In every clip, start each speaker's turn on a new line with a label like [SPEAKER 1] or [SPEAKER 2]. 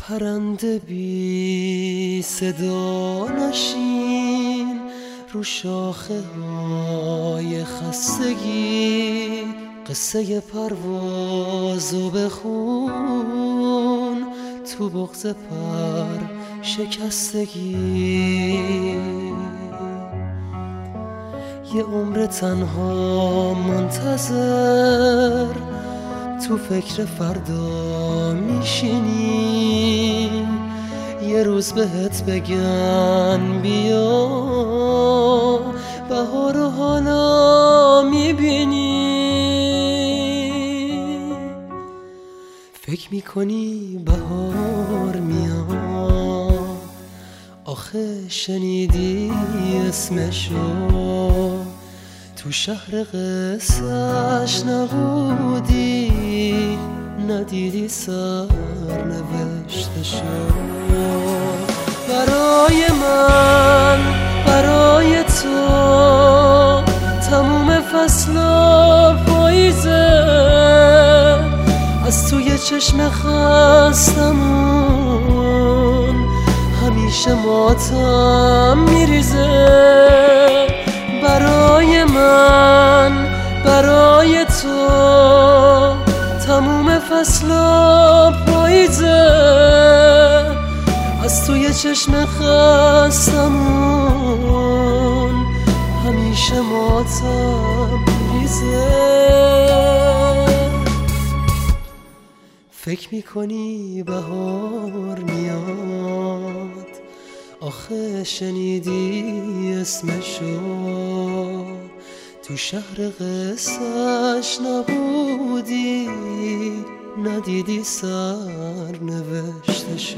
[SPEAKER 1] پرنده بی صدا نشین رو شاخه های خستگی، قصه پروازو بخون تو بغض پر شکستگی. یه عمر تنها منتظر تو فکر فردا میشینی، یه روز بهت بگن بیا بهار رو حالا میبینی. فکر میکنی بهار میاد، آخه شنیدی اسمشو تو شهر قصه‌اش نبودی، ندیدی سرنوشتشو. برای من برای تو تموم فصلا پاییزه، از توی چشم خستمون همیشه ماتم میریزه. برای من برای تو تموم فصلا پاییزه، از توی چشم خستمون همیشه ماتم میریزه. فکر میکنی بهار میاد، آخه شنیدی اسمشو تو شهر قصه‌اش نبودی، ندیدی سرنوشتشو.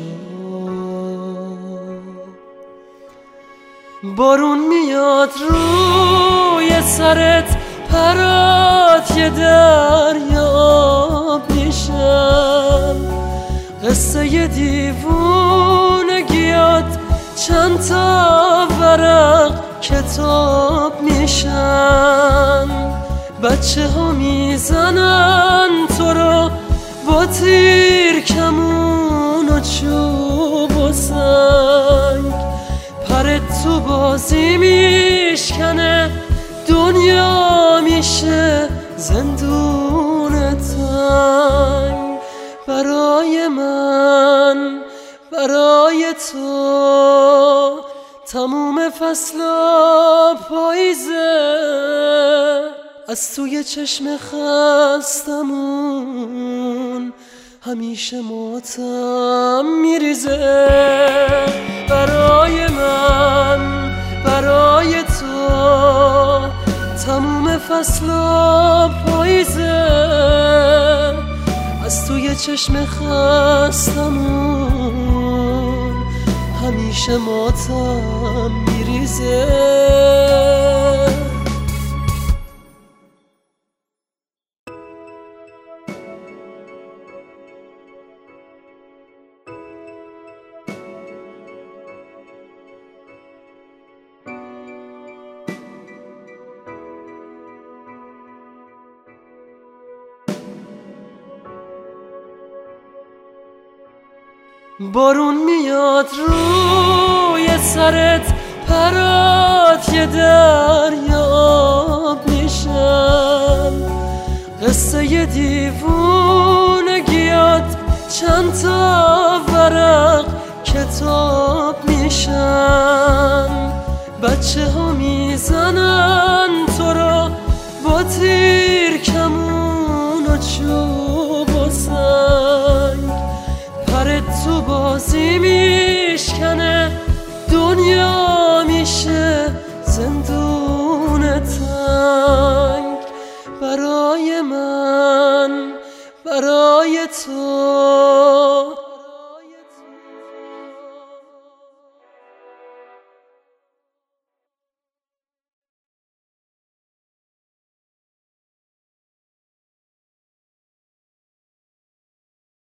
[SPEAKER 1] بارون میاد روی سرت، پرات یه دریاب میشن، قصه دیوونگیات چند تا ورق کتاب میشن. بچه ها میزنن تو رو با تیر کمون و چوب و سنگ، پرت تو بازی میشکنه، دنیا میشه زندون تنگ. برای من برای تو تموم فصلا پاییزه، از توی چشم خستمون همیشه ماتم میریزه. برای من برای تو تموم فصلا پاییزه، از توی چشم خستمون همیشه ماتم میریزه. بارون میاد روی سرت، پرات یه دریاب میشن، قصه دیوونگیات چند تا ورق کتاب میشن. بچه ها میزنن تو رو با تیر کمون و چوب و سنگ، پرت تو بازی میشکنه، دنیا میشه زندون تنگ. برای من برای تو